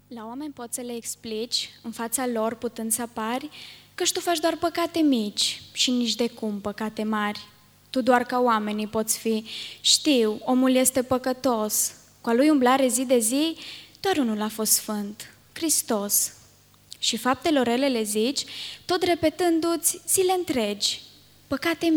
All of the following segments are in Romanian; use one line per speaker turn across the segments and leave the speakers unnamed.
La oameni poți să le explici, în fața lor putând să apari, căci tu faci doar păcate mici și nici de cum păcate mari. Tu doar ca oamenii poți fi. Știu, omul este păcătos. Cu a lui umblare zi de zi, doar unul a fost sfânt, Hristos. Și faptelor rele le zici, tot repetându-ți zile întregi. Păcate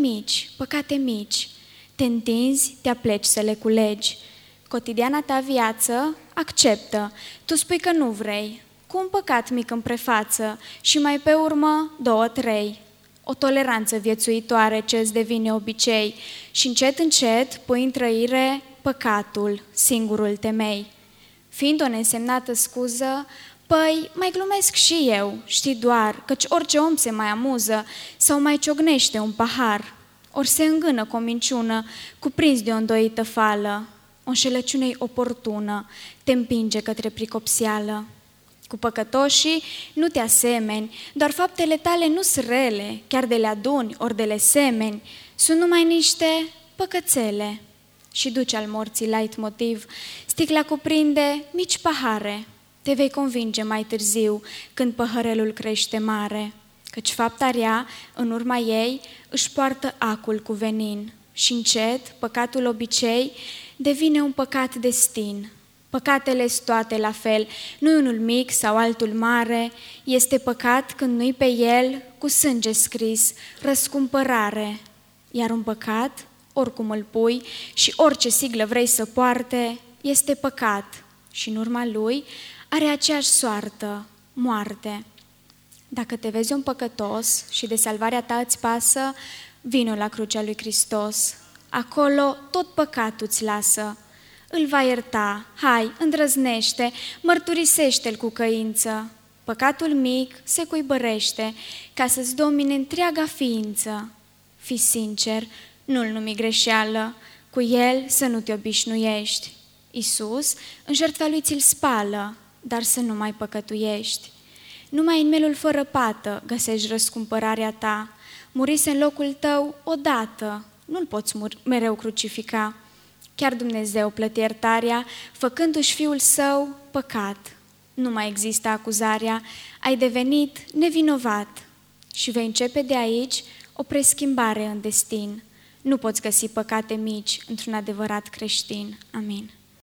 mici, te întinzi, te apleci să le culegi. Cotidiana ta viață acceptă, tu spui că nu vrei, cu un păcat mic în prefață și mai pe urmă 2-3. O toleranță viețuitoare ce îți devine obicei și încet pui în trăire păcatul, singurul temei. Fiind o neînsemnată scuză, păi, mai glumesc și eu, știi doar, căci orice om se mai amuză sau mai ciognește un pahar, ori se îngână cu o minciună, cuprins de o îndoită fală. O înșelăciune oportună te împinge către pricopseală. Cu păcătoșii nu te asemeni, doar faptele tale nu sunt rele, chiar de le aduni ori de le semeni, sunt numai niște păcățele. Și duci al morții light motiv, sticla cuprinde mici pahare, te vei convinge mai târziu când păhărelul crește mare, căci fapta rea, în urma ei, își poartă acul cu venin și încet, păcatul obicei, devine un păcat destin. Păcatele-s toate la fel, nu-i unul mic sau altul mare, este păcat când nu-i pe el, cu sânge scris, răscumpărare. Iar un păcat, oricum îl pui și orice siglă vrei să poarte, este păcat și în urma lui are aceeași soartă, moarte. Dacă te vezi un păcătos și de salvarea ta îți pasă, vino la crucea lui Hristos. Acolo tot păcatul îți lasă. Îl va ierta, hai, îndrăznește, mărturisește-l cu căință. Păcatul mic se cuibărește ca să-ți domine întreaga ființă. Fii sincer, nu-l numi greșeală, cu el să nu te obișnuiești. Iisus în jertfa lui ți-l spală, dar să nu mai păcătuiești. Numai în melul fără pată găsești răscumpărarea ta. Murise în locul tău odată, nu-l poți mereu crucifica. Chiar Dumnezeu plăti iertarea, făcându-și Fiul Său păcat. Nu mai există acuzarea, ai devenit nevinovat și vei începe de aici o preschimbare în destin. Nu poți găsi păcate mici într-un adevărat creștin. Amin.